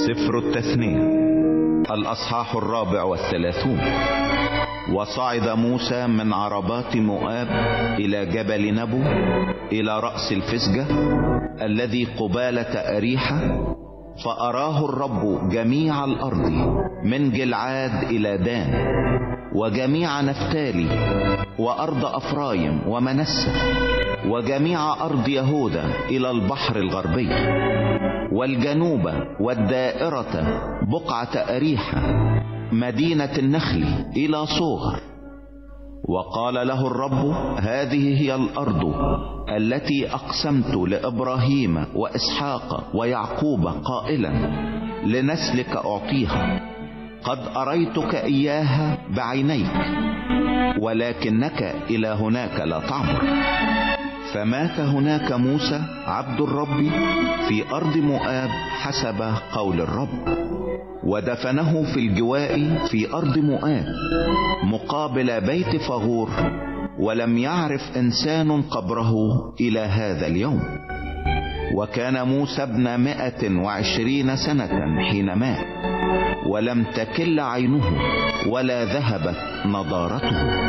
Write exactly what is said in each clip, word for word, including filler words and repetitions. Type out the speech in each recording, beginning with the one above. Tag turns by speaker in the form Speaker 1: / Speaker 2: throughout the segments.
Speaker 1: سفر التثنية الأصحاح الرابع والثلاثون. وصعد موسى من عربات مؤاب إلى جبل نبو إلى رأس الفسجة الذي قبالة أريحة، فأراه الرب جميع الأرض من جلعاد إلى دان، وجميع نفتالي، وأرض أفرايم ومنسة، وجميع أرض يهوذا إلى البحر الغربي، والجنوب والدائرة بقعة أريحة مدينة النخل إلى صوغر. وقال له الرب: هذه هي الأرض التي أقسمت لإبراهيم وإسحاق ويعقوب قائلا: لنسلك أعطيها، قد أريتك إياها بعينيك، ولكنك إلى هناك لا تعبر. فمات هناك موسى عبد الرب في أرض مؤاب حسب قول الرب، ودفنه في الجواء في أرض مؤاب مقابل بيت فغور، ولم يعرف إنسان قبره إلى هذا اليوم. وكان موسى ابن مائة وعشرين سنة حين مات، ولم تكل عينه ولا ذهبت نضارته.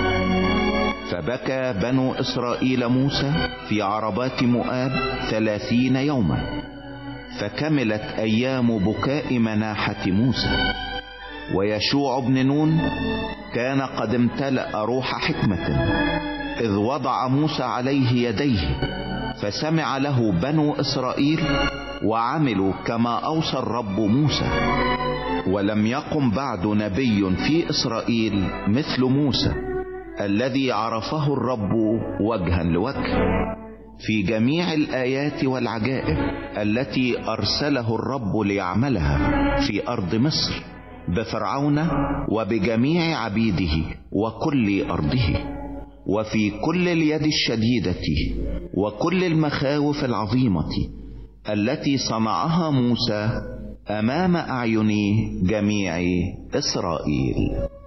Speaker 1: فبكى بنو إسرائيل موسى في عربات مؤاب ثلاثين يوما، فكملت أيام بكاء مناحة موسى. ويشوع بن نون كان قد امتلأ روح حكمة، إذ وضع موسى عليه يديه، فسمع له بنو إسرائيل وعملوا كما أوصى الرب موسى. ولم يقم بعد نبي في إسرائيل مثل موسى الذي عرفه الرب وجها لوجه في جميع الآيات والعجائب التي أرسله الرب ليعملها في أرض مصر بفرعون وبجميع عبيده وكل أرضه، وفي كل اليد الشديدة وكل المخاوف العظيمة التي صنعها موسى أمام أعين جميع إسرائيل.